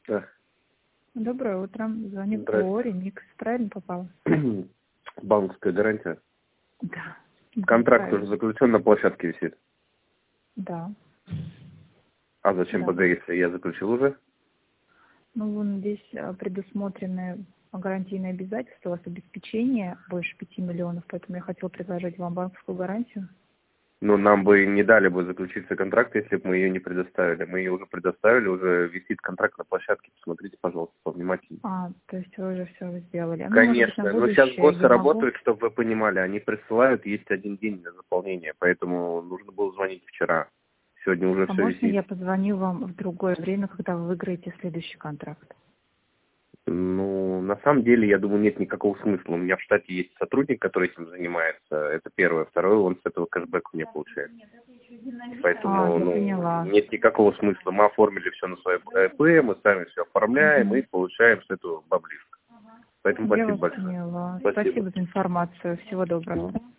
Да. Доброе утро. Звонит Здрасте. по Ремикс. Правильно попал? Банковская гарантия. Да. Контракт Правильно. уже заключен, на площадке висит. Да. А зачем Да. БГ, если я заключил уже? Ну, вон здесь предусмотрены гарантийные обязательства, у вас обеспечение больше 5 миллионов, поэтому я хотела предложить вам банковскую гарантию. Ну, нам бы не дали бы заключиться контракт, если бы мы ее не предоставили. Мы ее уже предоставили, уже висит контракт на площадке. Посмотрите, пожалуйста, повнимательнее. То есть вы уже все сделали. Ну, может быть, на Конечно, но сейчас будущее ГОСы я могу... работают, чтобы вы понимали, они присылают, есть один день на заполнение, поэтому нужно было звонить вчера. Сегодня уже А все можно висит. я позвоню вам в другое время, когда вы выиграете следующий контракт? Ну, на самом деле, я думаю, нет никакого смысла. У меня в штате есть сотрудник, который этим занимается. Это первое. Второе, он с этого кэшбэк у меня получает. Поэтому, Я поняла. нет никакого смысла. Мы оформили все на свое ЭП, мы сами все оформляем и получаем с этого баблишко. Поэтому Я спасибо вас большое. поняла. Спасибо. Спасибо за информацию. Всего доброго.